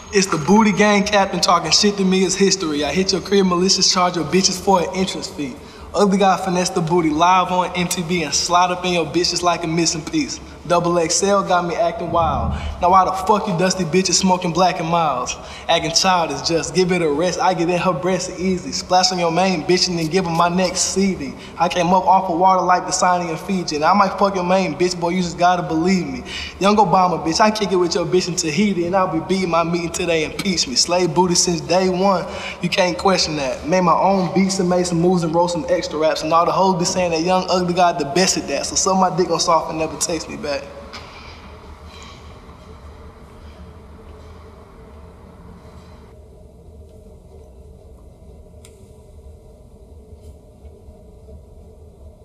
It's the booty gang captain talking shit to me is history. I hit your crib, malicious charge your bitches for an entrance fee. Ugly guy finesse the booty live on MTV and slide up in your bitches like a missing piece. Double XL got me acting wild. Now why the fuck you dusty bitches smoking Black and Miles? Acting childish, just give it a rest. I get in her breast easy. Splash on your main bitch and then give her my next CD. I came up off of water like the signing in Fiji. And I might fuck your main bitch, boy, you just gotta believe me. Young Obama, bitch, I kick it with your bitch in Tahiti and I'll be beating my meat until they impeach me. Slave booty since day one, you can't question that. Made my own beats and made some moves and wrote some extra raps. And all the hoes be saying that young ugly guy the best at that. So suck my dick on soft and never text me back.